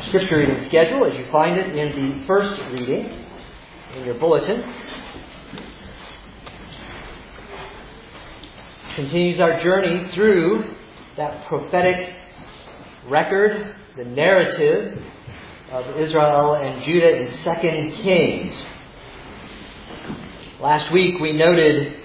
Scripture reading schedule as you find it in the first reading in your bulletin. Continues our journey through that prophetic record, the narrative of Israel and Judah in 2 Kings. Last week we noted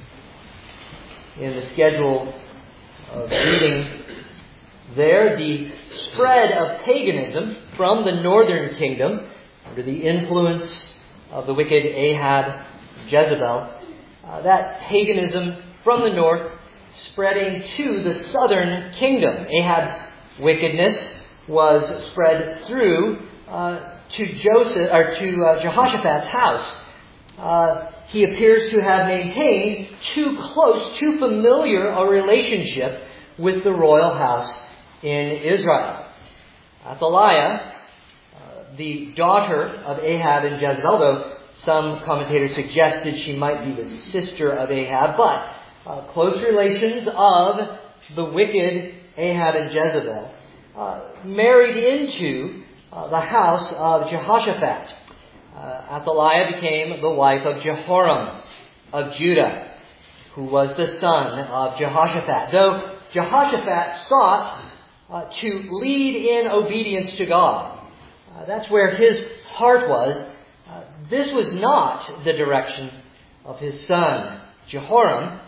in the schedule of reading there the spread of paganism from the northern kingdom under the influence of the wicked Ahab, Jezebel. That paganism from the north spreading to the southern kingdom. Ahab's wickedness was spread through to Jehoshaphat's house. He appears to have maintained too close, too familiar a relationship with the royal house in Israel. Athaliah, the daughter of Ahab and Jezebel, though some commentators suggested she might be the sister of Ahab, but close relations of the wicked Ahab and Jezebel, married into the house of Jehoshaphat. Athaliah became the wife of Jehoram of Judah, who was the son of Jehoshaphat. Though Jehoshaphat sought to lead in obedience to God, that's where his heart was. This was not the direction of his son. Jehoram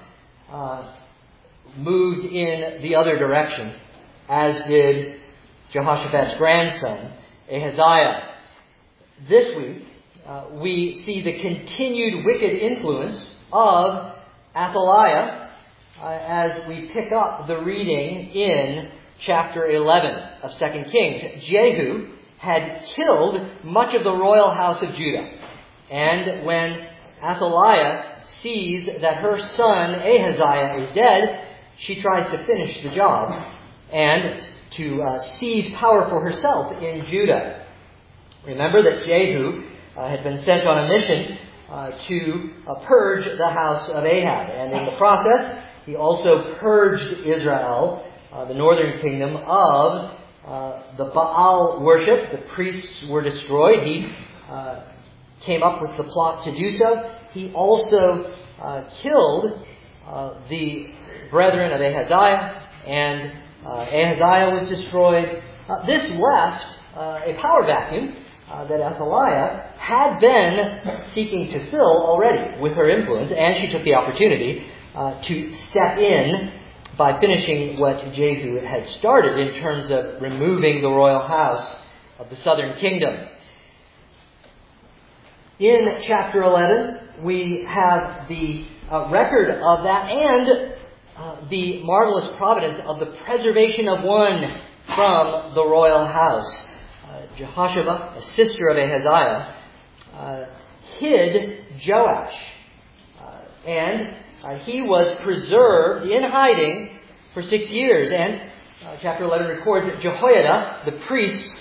moved in the other direction, as did Jehoshaphat's grandson, Ahaziah. This week, we see the continued wicked influence of Athaliah as we pick up the reading in chapter 11 of 2 Kings. Jehu had killed much of the royal house of Judah. And when Athaliah sees that her son Ahaziah is dead, she tries to finish the job and to seize power for herself in Judah. Remember that Jehu had been sent on a mission to purge the house of Ahab. And in the process, he also purged Israel, the northern kingdom, of the Baal worship. The priests were destroyed. He came up with the plot to do so. He also killed the brethren of Ahaziah, and Ahaziah was destroyed. This left a power vacuum that Athaliah had been seeking to fill already with her influence, and she took the opportunity to step in by finishing what Jehu had started in terms of removing the royal house of the southern kingdom. In chapter 11, we have the record of that and the marvelous providence of the preservation of one from the royal house. Jehoshaphat, a sister of Ahaziah, hid Joash, and he was preserved in hiding for 6 years. And chapter 11 records that Jehoiada, the priest's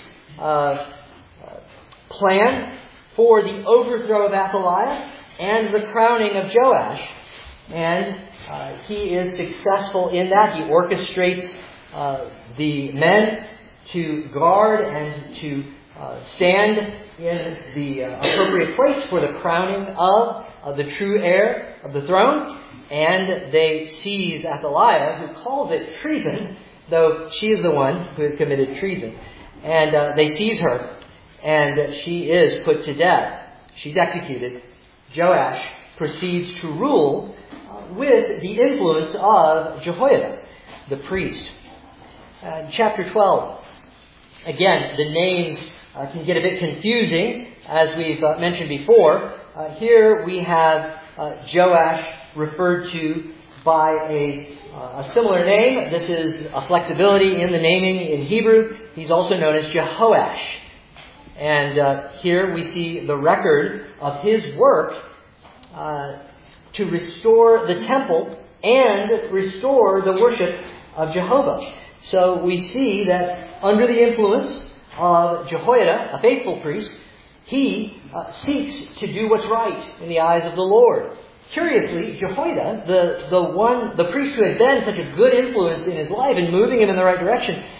plan for the overthrow of Athaliah and the crowning of Joash. And he is successful in that. He orchestrates the men to guard and to stand in the appropriate place for the crowning of the true heir of the throne. And they seize Athaliah, who calls it treason, though she is the one who has committed treason. And they seize her, and she is put to death. She's executed. Joash proceeds to rule with the influence of Jehoiada, the priest. Chapter 12. Again, the names can get a bit confusing, as we've mentioned before. Here we have Joash referred to by a similar name. This is a flexibility in the naming in Hebrew. He's also known as Jehoash. And here we see the record of his work to restore the temple and restore the worship of Jehovah. So we see that under the influence of Jehoiada, a faithful priest, he seeks to do what's right in the eyes of the Lord. Curiously, Jehoiada, the priest who had been such a good influence in his life and moving him in the right direction,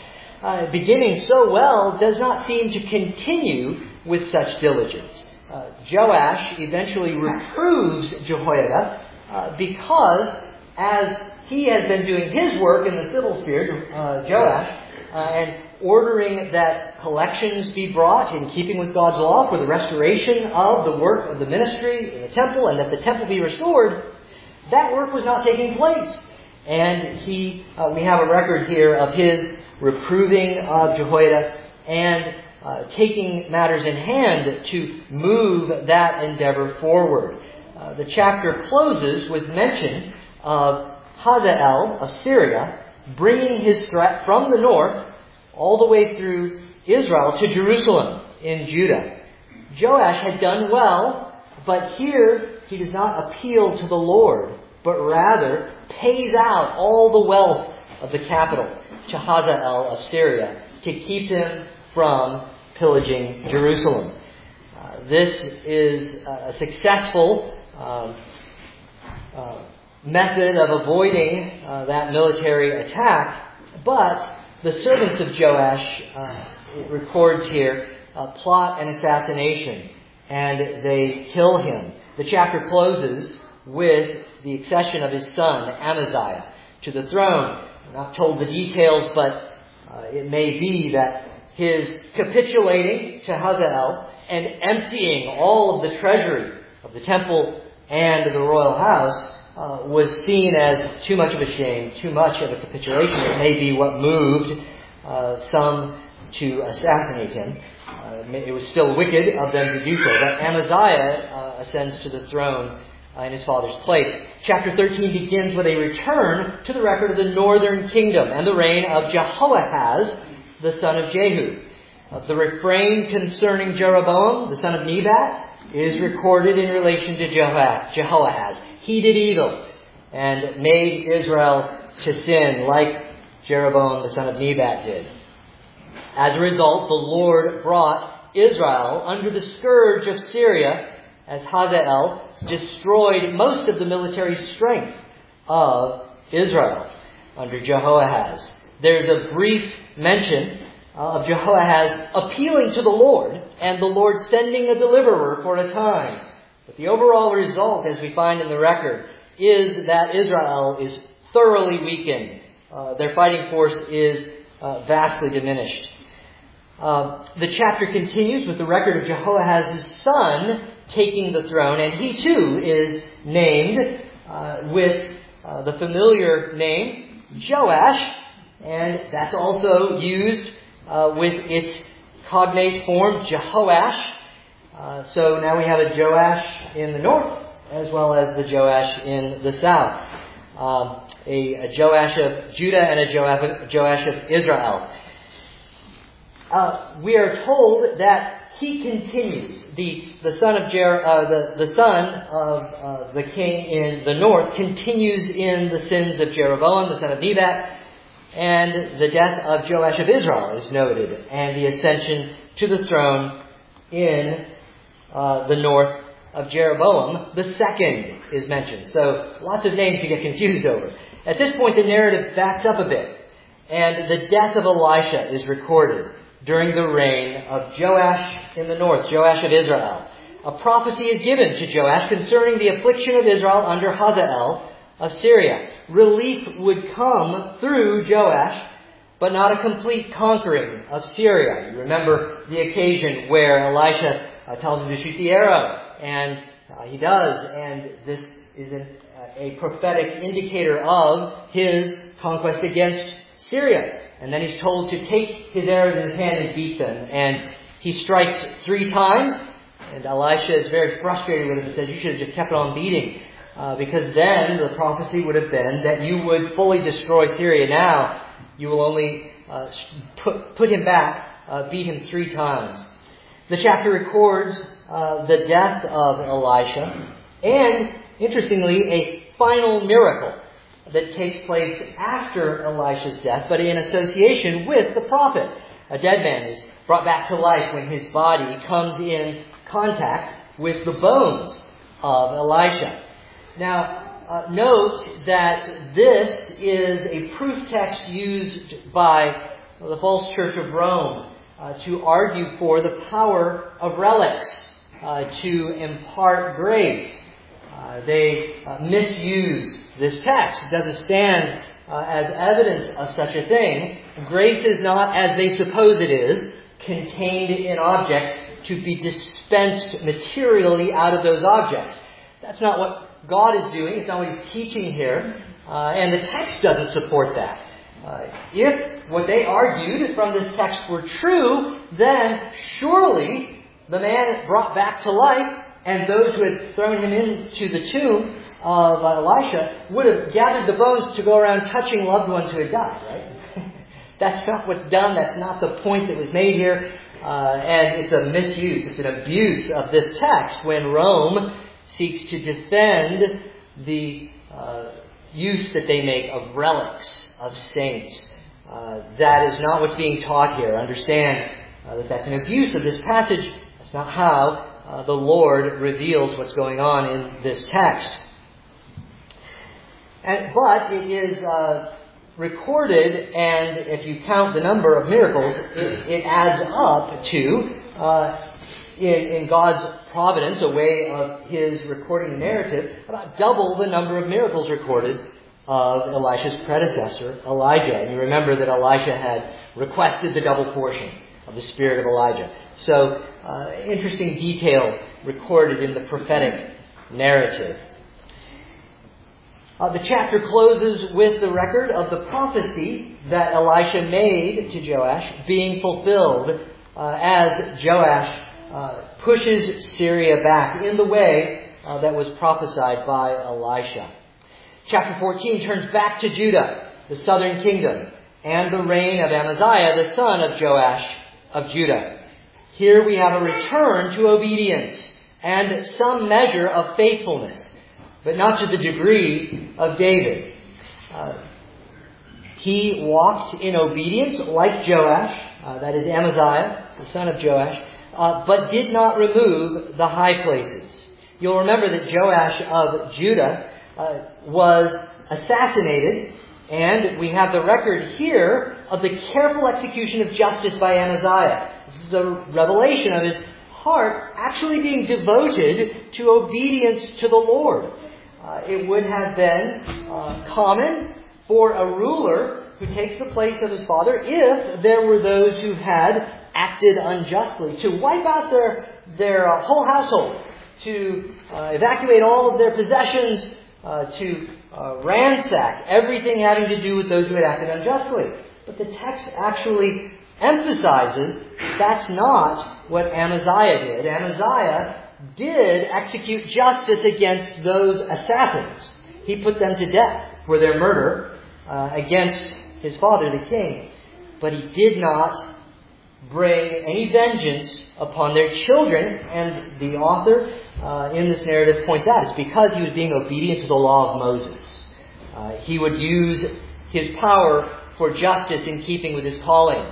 beginning so well, does not seem to continue with such diligence. Joash eventually reproves Jehoiada because as he has been doing his work in the civil sphere, Joash, and ordering that collections be brought in keeping with God's law for the restoration of the work of the ministry in the temple, and that the temple be restored, that work was not taking place. And we have a record here of his reproving of Jehoiada and taking matters in hand to move that endeavor forward. The chapter closes with mention of Hazael of Syria bringing his threat from the north all the way through Israel to Jerusalem in Judah. Joash had done well, but here he does not appeal to the Lord, but rather pays out all the wealth of the capital to Hazael of Syria to keep him from pillaging Jerusalem. This is a successful method of avoiding that military attack, but the servants of Joash, it records here, plot an assassination, and they kill him. The chapter closes with the accession of his son, Amaziah, to the throne. I'm not told the details, but it may be that his capitulating to Hazael and emptying all of the treasury of the temple and the royal house was seen as too much of a shame, too much of a capitulation. It may be what moved some to assassinate him. It was still wicked of them to do so. But Amaziah ascends to the throne in his father's place. Chapter 13 begins with a return to the record of the northern kingdom and the reign of Jehoahaz, the son of Jehu. The refrain concerning Jeroboam, the son of Nebat, is recorded in relation to Jehoahaz. He did evil and made Israel to sin like Jeroboam, the son of Nebat, did. As a result, the Lord brought Israel under the scourge of Syria as Hazael destroyed most of the military strength of Israel under Jehoahaz. There's a brief mention of Jehoahaz appealing to the Lord and the Lord sending a deliverer for a time. But the overall result, as we find in the record, is that Israel is thoroughly weakened. Their fighting force is vastly diminished. The chapter continues with the record of Jehoahaz's son taking the throne, and he too is named with the familiar name Joash, and that's also used with its cognate form Jehoash. So now we have a Joash in the north as well as the Joash in the south. A Joash of Judah and a Joash of Israel. We are told that he continues. The son of the son of the king in the north continues in the sins of Jeroboam, the son of Nebat, and the death of Joash of Israel is noted, and the ascension to the throne in the north of Jeroboam, the second, is mentioned. So lots of names to get confused over. At this point, the narrative backs up a bit, and the death of Elisha is recorded during the reign of Joash in the north, Joash of Israel. A prophecy is given to Joash concerning the affliction of Israel under Hazael of Syria. Relief would come through Joash, but not a complete conquering of Syria. You remember the occasion where Elisha tells him to shoot the arrow, and he does, and this is a prophetic indicator of his conquest against Syria. And then he's told to take his arrows in his hand and beat them. And he strikes 3 times. And Elisha is very frustrated with him and says, you should have just kept on beating. Because then the prophecy would have been that you would fully destroy Syria. Now you will only put him back, beat him 3 times. The chapter records the death of Elisha. And, interestingly, a final miracle that takes place after Elisha's death, but in association with the prophet. A dead man is brought back to life when his body comes in contact with the bones of Elisha. Now, note that this is a proof text used by the false church of Rome, to argue for the power of relics, to impart grace. They misuse this text. It doesn't stand as evidence of such a thing. Grace is not, as they suppose it is, contained in objects to be dispensed materially out of those objects. That's not what God is doing. It's not what He's teaching here. And the text doesn't support that. If what they argued from this text were true, then surely the man brought back to life and those who had thrown him into the tomb of Elisha would have gathered the bones to go around touching loved ones who had died, right? That's not what's done. That's not the point that was made here. And it's a misuse. It's an abuse of this text when Rome seeks to defend the use that they make of relics, of saints. That is not what's being taught here. Understand that that's an abuse of this passage. That's not how the Lord reveals what's going on in this text. But it is recorded, and if you count the number of miracles, it adds up to, in God's providence, a way of His recording the narrative, about double the number of miracles recorded of Elisha's predecessor, Elijah. And you remember that Elisha had requested the double portion of the spirit of Elijah. So, interesting details recorded in the prophetic narrative. The chapter closes with the record of the prophecy that Elisha made to Joash being fulfilled as Joash pushes Syria back in the way that was prophesied by Elisha. Chapter 14 turns back to Judah, the southern kingdom, and the reign of Amaziah, the son of Joash of Judah. Here we have a return to obedience and some measure of faithfulness, but not to the degree of David. He walked in obedience like Joash, that is Amaziah, the son of Joash, but did not remove the high places. You'll remember that Joash of Judah was assassinated, and we have the record here of the careful execution of justice by Amaziah. This is a revelation of his heart actually being devoted to obedience to the Lord. It would have been common for a ruler who takes the place of his father, if there were those who had acted unjustly, to wipe out their whole household, to evacuate all of their possessions, to ransack everything having to do with those who had acted unjustly. But the text actually emphasizes that's not what Amaziah did. Amaziah did execute justice against those assassins. He put them to death for their murder against his father, the king. But he did not bring any vengeance upon their children. And the author in this narrative points out it's because he was being obedient to the law of Moses. He would use his power for justice in keeping with his calling.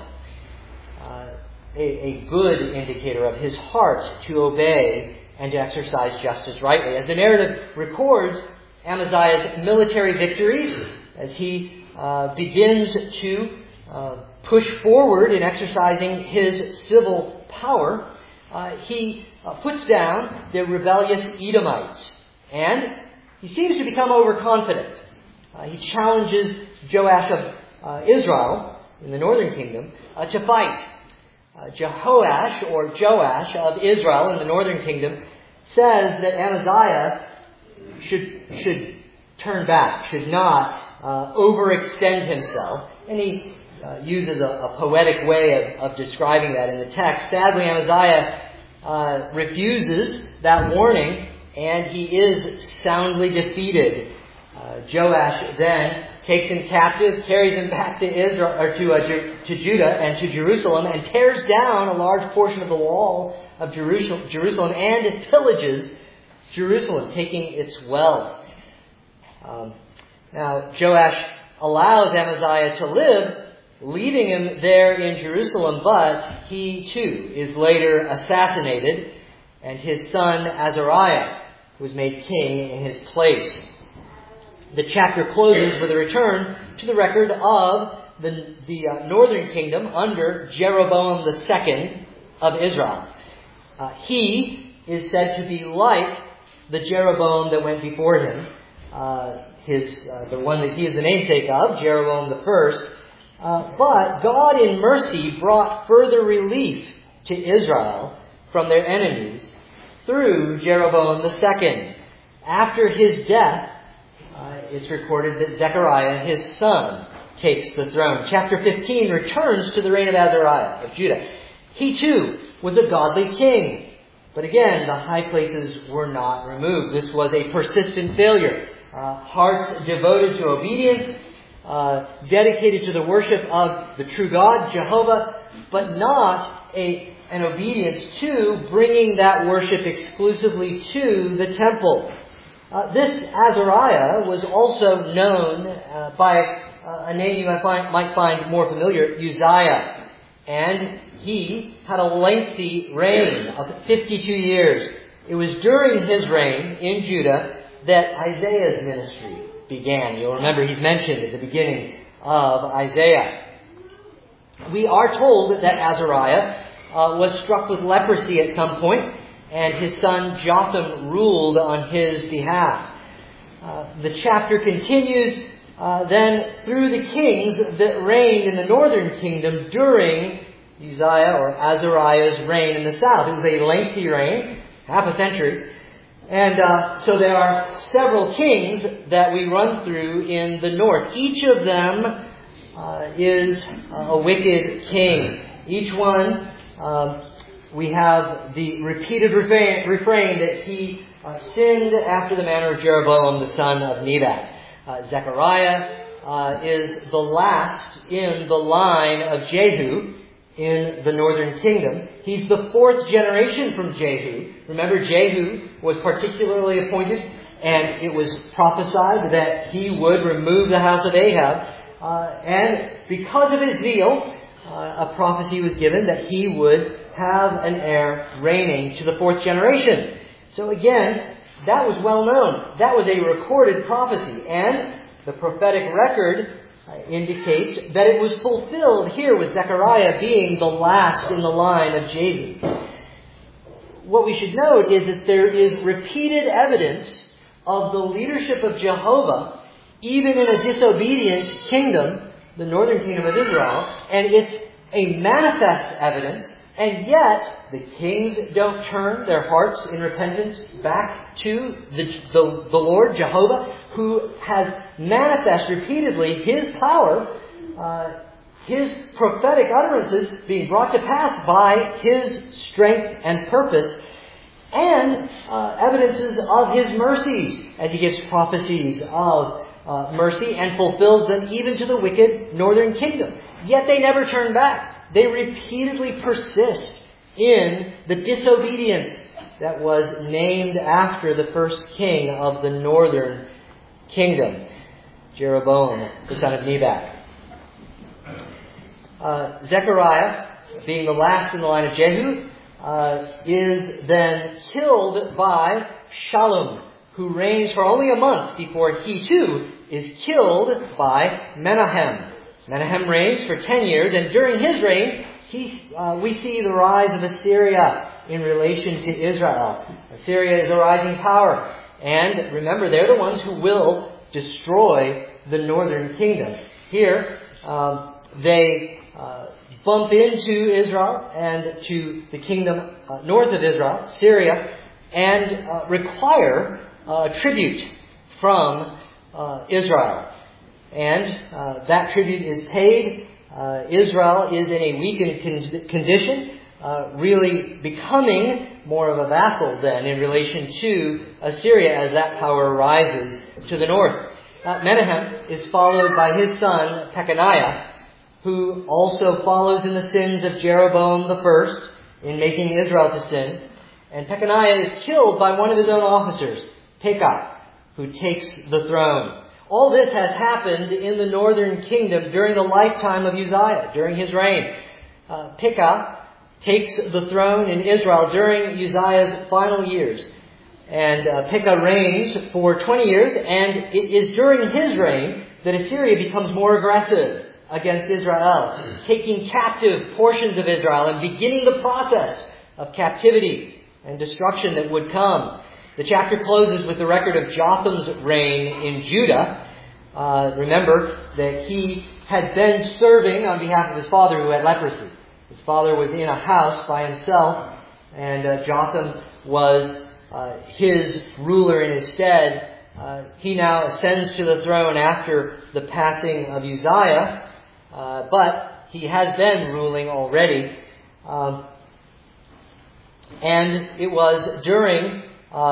A good indicator of his heart to obey and to exercise justice rightly. As the narrative records Amaziah's military victories, as he begins to push forward in exercising his civil power, he puts down the rebellious Edomites, and he seems to become overconfident. He challenges Joash of Israel in the northern kingdom to fight. Jehoash, or Joash of Israel in the northern kingdom, says that Amaziah should turn back, should not overextend himself. And he uses a poetic way of describing that in the text. Sadly, Amaziah refuses that warning, and he is soundly defeated. Joash then takes him captive, carries him back to Israel, or to Judah and to Jerusalem, and tears down a large portion of the wall of Jerusalem and pillages Jerusalem, taking its wealth. Now, Joash allows Amaziah to live, leaving him there in Jerusalem, but he too is later assassinated, and his son Azariah was made king in his place. The chapter closes with a return to the record of the northern kingdom under Jeroboam II of Israel. He is said to be like the Jeroboam that went before him, the one that he is the namesake of, Jeroboam I. But God in mercy brought further relief to Israel from their enemies through Jeroboam II. After his death, it's recorded that Zechariah, his son, takes the throne. Chapter 15 returns to the reign of Azariah of Judah. He too was a godly king. But again, the high places were not removed. This was a persistent failure. Hearts devoted to obedience, dedicated to the worship of the true God, Jehovah, but not an obedience to bringing that worship exclusively to the temple. This Azariah was also known by a name you might find more familiar, Uzziah. And he had a lengthy reign of 52 years. It was during his reign in Judah that Isaiah's ministry began. You'll remember he's mentioned at the beginning of Isaiah. We are told that Azariah was struck with leprosy at some point, and his son Jotham ruled on his behalf. The chapter continues then through the kings that reigned in the northern kingdom during Uzziah or Azariah's reign in the south. It was a lengthy reign, half a century. And so there are several kings that we run through in the north. Each of them is a wicked king. Each one, we have the repeated refrain that he sinned after the manner of Jeroboam the son of Nebat. Zechariah is the last in the line of Jehu in the northern kingdom. He's the fourth generation from Jehu. Remember, Jehu was particularly appointed, and it was prophesied that he would remove the house of Ahab. And because of his zeal, a prophecy was given that he would have an heir reigning to the fourth generation. So again, that was well known. That was a recorded prophecy. And the prophetic record indicates that it was fulfilled here with Zechariah being the last in the line of Jehu. What we should note is that there is repeated evidence of the leadership of Jehovah even in a disobedient kingdom, the northern kingdom of Israel, and it's a manifest evidence. And yet, the kings don't turn their hearts in repentance back to the Lord, Jehovah, who has manifested repeatedly His power, His prophetic utterances being brought to pass by His strength and purpose, and evidences of His mercies, as He gives prophecies of mercy and fulfills them even to the wicked northern kingdom. Yet they never turn back. They repeatedly persist in the disobedience that was named after the first king of the northern kingdom, Jeroboam, the son of Nebat. Zechariah, being the last in the line of Jehu, is then killed by Shallum, who reigns for only a month before he too is killed by Menahem. Menahem reigns for 10 years, and during his reign, we see the rise of Assyria in relation to Israel. Assyria is a rising power. And remember, they're the ones who will destroy the northern kingdom. Here, they bump into Israel and to the kingdom north of Israel, Syria, and require tribute from Israel. And that tribute is paid. Israel is in a weakened condition, really becoming more of a vassal then in relation to Assyria as that power rises to the north. Menahem is followed by his son Pekaniah, who also follows in the sins of Jeroboam I in making Israel to sin. And Pekaniah is killed by one of his own officers, Pekah, who takes the throne. All this has happened in the northern kingdom during the lifetime of Uzziah, during his reign. Pekah takes the throne in Israel during Uzziah's final years. And Pekah reigns for 20 years, and it is during his reign that Assyria becomes more aggressive against Israel, taking captive portions of Israel and beginning the process of captivity and destruction that would come. The chapter closes with the record of Jotham's reign in Judah. Remember that he had been serving on behalf of his father who had leprosy. His father was in a house by himself, and Jotham was his ruler in his stead. He now ascends to the throne after the passing of Uzziah, but he has been ruling already. And it was during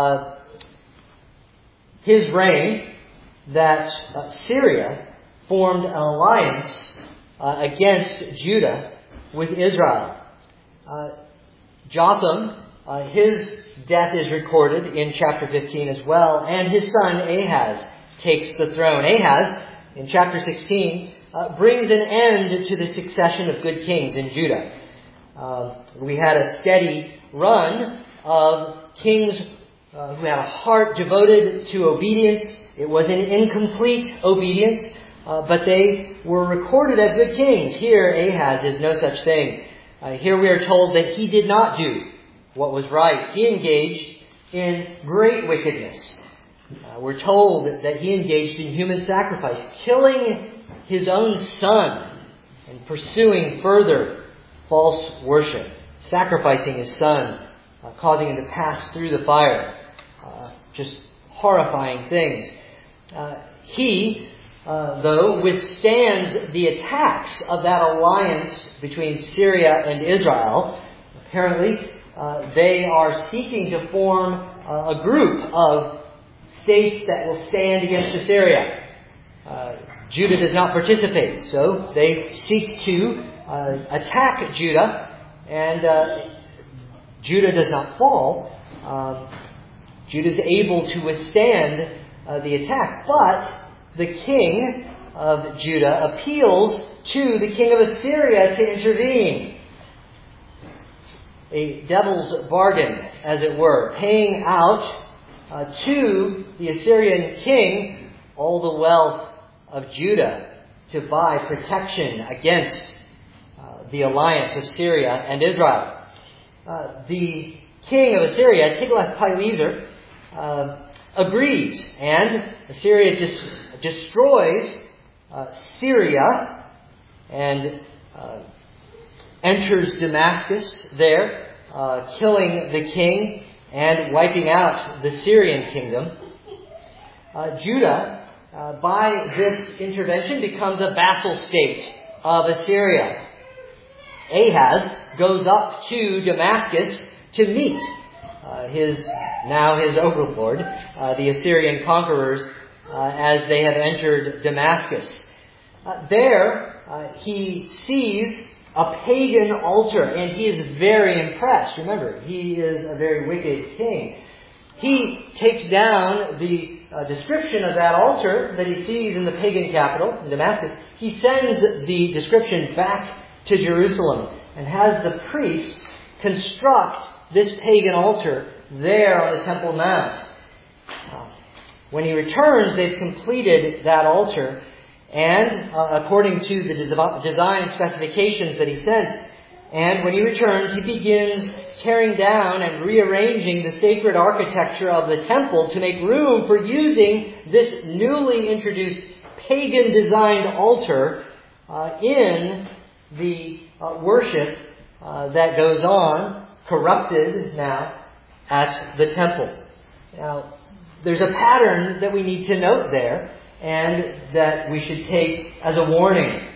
his reign that Syria formed an alliance against Judah with Israel. Jotham, his death is recorded in chapter 15 as well, and his son Ahaz takes the throne. Ahaz, in chapter 16, brings an end to the succession of good kings in Judah. We had a steady run of kings who had a heart devoted to obedience. It was an incomplete obedience, but they were recorded as good kings. Here, Ahaz is no such thing. Here we are told that he did not do what was right. He engaged in great wickedness. We're told that he engaged in human sacrifice, killing his own son and pursuing further false worship, sacrificing his son, causing him to pass through the fire. Just horrifying things. He, though, withstands the attacks of that alliance between Syria and Israel. Apparently, they are seeking to form a group of states that will stand against Assyria. Judah does not participate, so they seek to attack Judah, and Judah does not fall. Judah is able to withstand the attack, but the king of Judah appeals to the king of Assyria to intervene. A devil's bargain, as it were, paying out to the Assyrian king all the wealth of Judah to buy protection against the alliance of Syria and Israel. The king of Assyria, Tiglath-Pileser, agrees, and Assyria destroys Syria and enters Damascus there, killing the king and wiping out the Syrian kingdom. Judah, by this intervention, becomes a vassal state of Assyria. Ahaz goes up to Damascus to meet his overlord, the Assyrian conquerors, as they have entered Damascus. There, he sees a pagan altar, and he is very impressed. Remember, he is a very wicked king. He takes down the description of that altar that he sees in the pagan capital, in Damascus. He sends the description back to Jerusalem and has the priests construct this pagan altar there on the Temple Mount. When he returns, they've completed that altar, and according to the design specifications that he sent, and when he returns, he begins tearing down and rearranging the sacred architecture of the temple to make room for using this newly introduced pagan-designed altar in the worship that goes on, corrupted now, at the temple. Now, there's a pattern that we need to note there, and that we should take as a warning.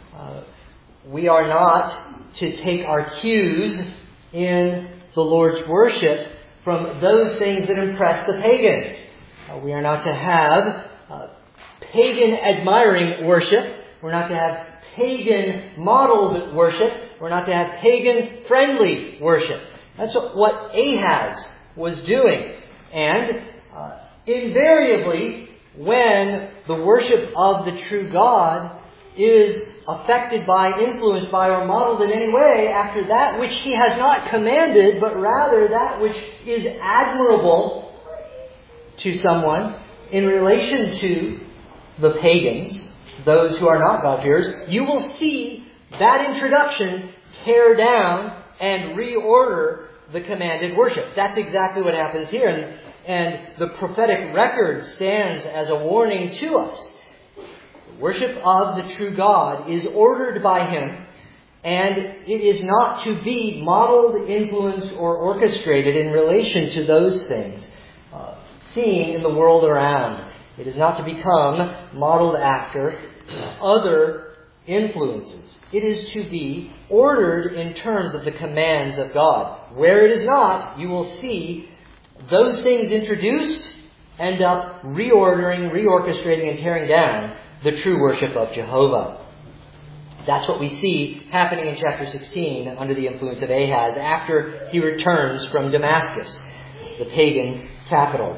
We are not to take our cues in the Lord's worship from those things that impress the pagans. We are not to have pagan admiring worship. We're not to have pagan modeled worship. We're not to have pagan friendly worship. That's what Ahaz was doing. And invariably, when the worship of the true God is affected by, influenced by, or modeled in any way after that which he has not commanded, but rather that which is admirable to someone in relation to the pagans, those who are not God-fearers, you will see that introduction tear down and reorder the commanded worship. That's exactly what happens here. And the prophetic record stands as a warning to us. The worship of the true God is ordered by Him, and it is not to be modeled, influenced, or orchestrated in relation to those things seen in the world around. It is not to become modeled after other influences. It is to be ordered in terms of the commands of God. Where it is not, you will see those things introduced end up reordering, reorchestrating, and tearing down the true worship of Jehovah. That's what we see happening in chapter 16 under the influence of Ahaz after he returns from Damascus, the pagan capital.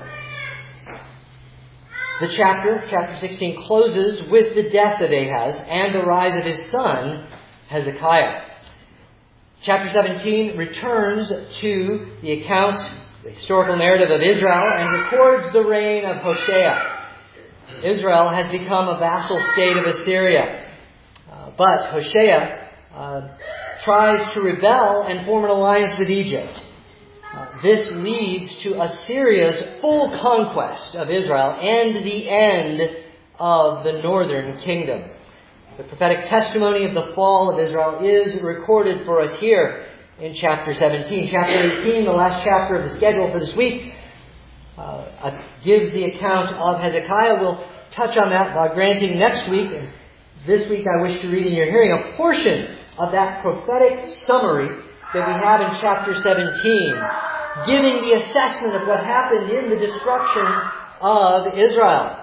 The chapter 16, closes with the death of Ahaz and the rise of his son, Hezekiah. Chapter 17 returns to the account, the historical narrative of Israel, and records the reign of Hoshea. Israel has become a vassal state of Assyria. But Hoshea tries to rebel and form an alliance with Egypt. This leads to Assyria's full conquest of Israel and the end of the northern kingdom. The prophetic testimony of the fall of Israel is recorded for us here in chapter 17. Chapter 18, the last chapter of the schedule for this week, gives the account of Hezekiah. We'll touch on that by granting next week. And this week I wish to read in your hearing a portion of that prophetic summary that we have in chapter 17, giving the assessment of what happened in the destruction of Israel.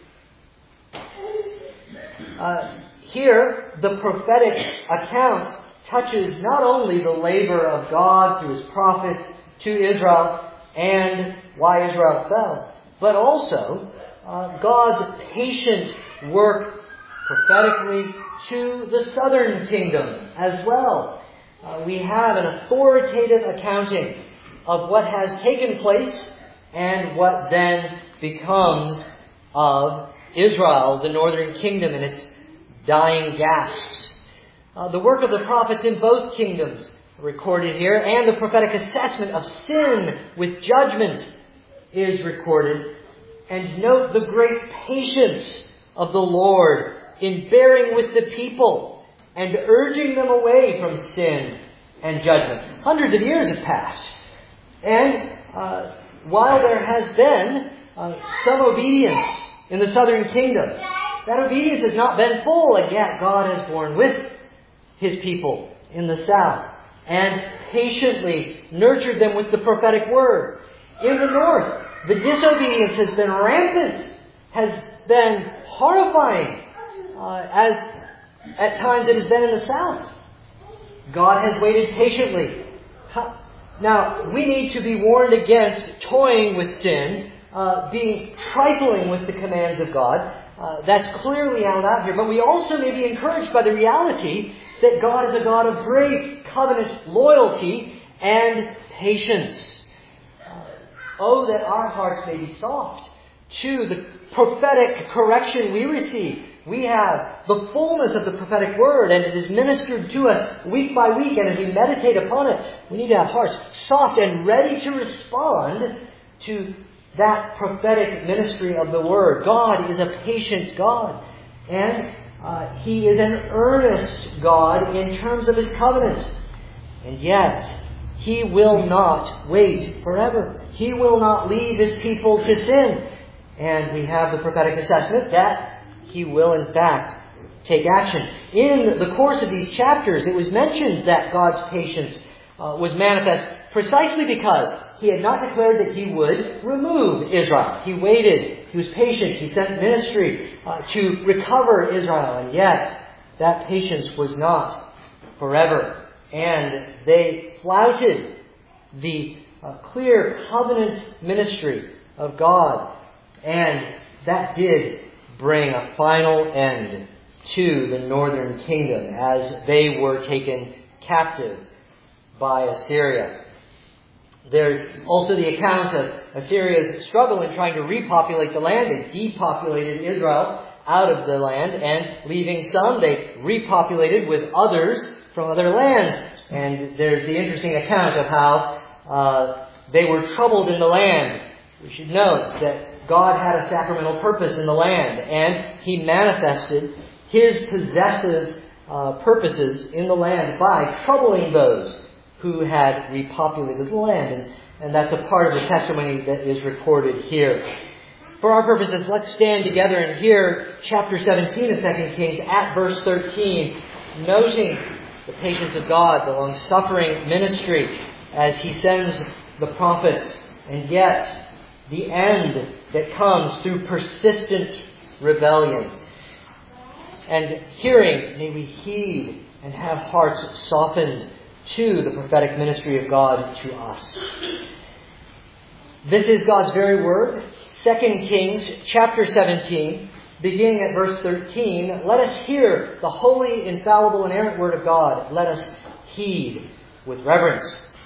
Here, the prophetic account touches not only the labor of God through His prophets to Israel and why Israel fell, but also God's patient work prophetically to the southern kingdom as well. We have an authoritative accounting of what has taken place and what then becomes of Israel, the northern kingdom, in its dying gasps. The work of the prophets in both kingdoms recorded here, and the prophetic assessment of sin with judgment is recorded. And note the great patience of the Lord in bearing with the people and urging them away from sin and judgment. Hundreds of years have passed. And while there has been some obedience in the southern kingdom, that obedience has not been full, and yet God has borne with His people in the south and patiently nurtured them with the prophetic word. In the north, the disobedience has been rampant, has been horrifying, as at times it has been in the south. God has waited patiently. Now, we need to be warned against toying with sin, being trifling with the commands of God. That's clearly held out here. But we also may be encouraged by the reality that God is a God of great covenant loyalty and patience. Oh, that our hearts may be soft to the prophetic correction we receive. We have the fullness of the prophetic word, and it is ministered to us week by week, and as we meditate upon it, we need to have hearts soft and ready to respond to that prophetic ministry of the word. God is a patient God, and He is an earnest God in terms of His covenant. And yet, He will not wait forever. He will not leave His people to sin. And we have the prophetic assessment that He will, in fact, take action. In the course of these chapters, it was mentioned that God's patience was manifest precisely because He had not declared that He would remove Israel. He waited. He was patient. He sent ministry to recover Israel. And yet, that patience was not forever. And they flouted the clear covenant ministry of God. And that did bring a final end to the northern kingdom as they were taken captive by Assyria. There's also the account of Assyria's struggle in trying to repopulate the land. They depopulated Israel out of the land, and leaving some, they repopulated with others from other lands. And there's the interesting account of how they were troubled in the land. We should note that God had a sacramental purpose in the land, and He manifested His possessive purposes in the land by troubling those who had repopulated the land. And that's a part of the testimony that is recorded here. For our purposes, let's stand together and hear chapter 17 of 2 Kings at verse 13, noting the patience of God, the long-suffering ministry as He sends the prophets, and yet the end that comes through persistent rebellion. And hearing, may we heed and have hearts softened to the prophetic ministry of God to us. This is God's very word. 2 Kings chapter 17, beginning at verse 13. Let us hear the holy, infallible, inerrant word of God. Let us heed with reverence.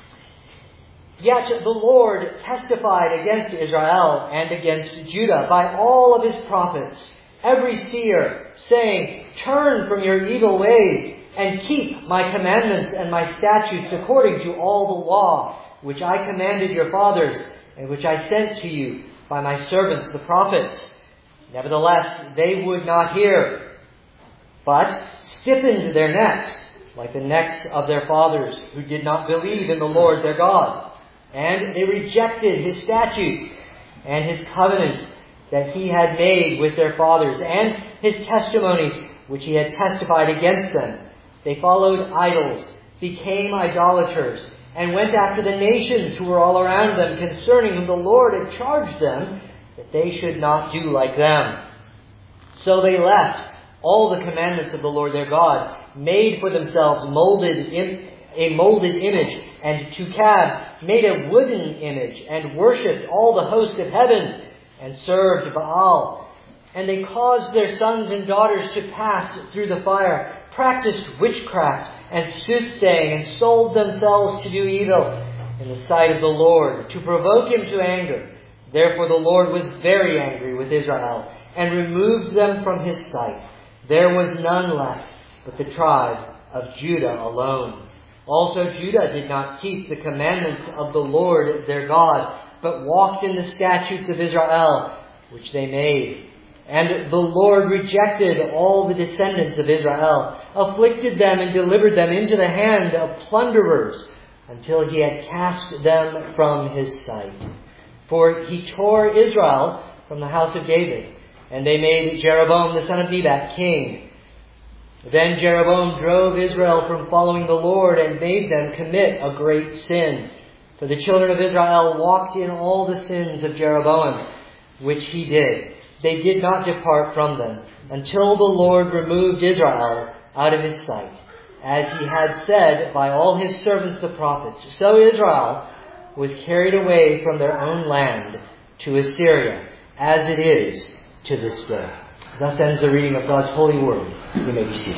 Yet the Lord testified against Israel and against Judah by all of His prophets, every seer, saying, Turn from your evil ways and keep my commandments and my statutes according to all the law, which I commanded your fathers and which I sent to you by my servants the prophets. Nevertheless, they would not hear, but stiffened their necks, like the necks of their fathers, who did not believe in the Lord their God. And they rejected His statutes and His covenant that He had made with their fathers, and His testimonies which He had testified against them. They followed idols, became idolaters, and went after the nations who were all around them, concerning whom the Lord had charged them that they should not do like them. So they left all the commandments of the Lord their God, made for themselves a molded image, and 2 calves, made a wooden image, and worshipped all the host of heaven, and served Baal. And they caused their sons and daughters to pass through the fire, practiced witchcraft and soothsaying, and sold themselves to do evil in the sight of the Lord, to provoke Him to anger. Therefore the Lord was very angry with Israel, and removed them from His sight. There was none left but the tribe of Judah alone. Also Judah did not keep the commandments of the Lord their God, but walked in the statutes of Israel, which they made. And the Lord rejected all the descendants of Israel, afflicted them and delivered them into the hand of plunderers, until He had cast them from His sight. For He tore Israel from the house of David, and they made Jeroboam the son of Nebat king. Then Jeroboam drove Israel from following the Lord, and made them commit a great sin. For the children of Israel walked in all the sins of Jeroboam, which he did. They did not depart from them, until the Lord removed Israel out of His sight, as He had said by all His servants the prophets. So Israel was carried away from their own land to Assyria, as it is to this day. Thus ends the reading of God's holy word. You may be seated.